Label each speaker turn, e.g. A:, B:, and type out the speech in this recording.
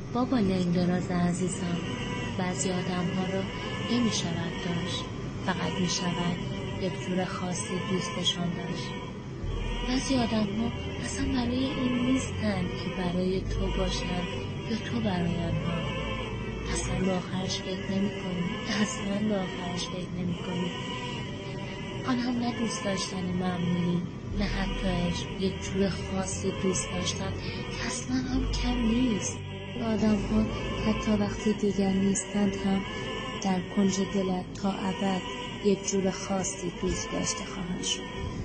A: بابا لنگراز عزیزم، بعضی آدم ها رو نمی شود داشت، فقط می شود یک جور خاصی دوستشان داشت. بعضی آدم ها اصلا برای این نیستن که برای تو باشن یا تو برای آنها. اصلا به آخرش فکر نمی کنی، اصلا به آخرش فکر نمی کنی. آن هم نه دوست داشتن معمولی، نه حتی عشق، یک جور خاصی دوست داشتن که اصلا هم کم نیست. آدم ها حتی وقتی دیگر نیستند هم در کنج دلت تا ابد یک جور خاصی دوست داشته خواهند شد.